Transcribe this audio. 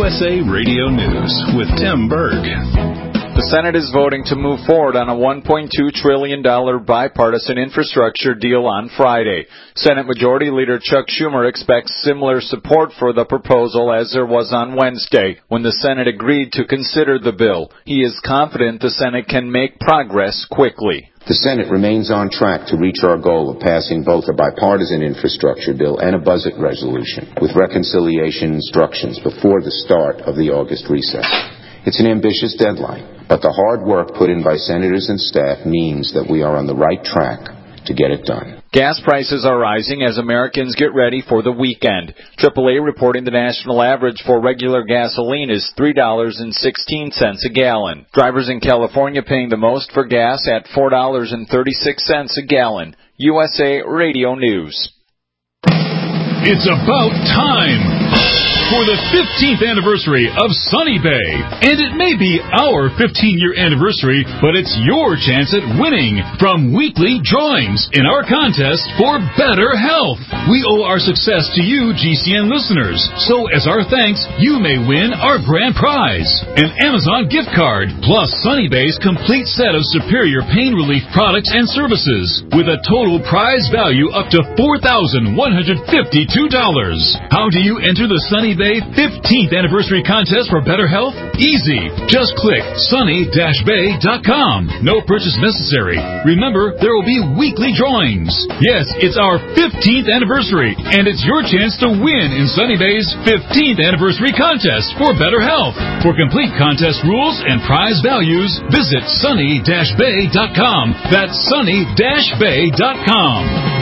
USA Radio News with Tim Berg. The Senate is voting to move forward on a $1.2 trillion bipartisan infrastructure deal on Friday. Senate Majority Leader Chuck Schumer expects similar support for the proposal as there was on Wednesday, when the Senate agreed to consider the bill. He is confident the Senate can make progress quickly. The Senate remains on track to reach our goal of passing both a bipartisan infrastructure bill and a budget resolution with reconciliation instructions before the start of the August recess. It's an ambitious deadline, but the hard work put in by senators and staff means that we are on the right track to get it done. Gas prices are rising as Americans get ready for the weekend. AAA reporting the national average for regular gasoline is $3.16 a gallon. Drivers in California paying the most for gas at $4.36 a gallon. USA Radio News. It's about time for the 15th anniversary of Sunny Bay. And it may be our 15-year anniversary, but it's your chance at winning from weekly drawings in our contest for better health. We owe our success to you, GCN listeners. So as our thanks, you may win our grand prize, an Amazon gift card, plus Sunny Bay's complete set of superior pain relief products and services, with a total prize value up to $4,152. How do you enter the Sunny Bay 15th anniversary contest for better health? Easy. Just click sunny-bay.com. No purchase necessary. Remember, there will be weekly drawings. Yes, it's our 15th anniversary, and it's your chance to win in Sunny Bay's 15th anniversary contest for better health. For complete contest rules and prize values, visit sunny-bay.com. That's sunny-bay.com.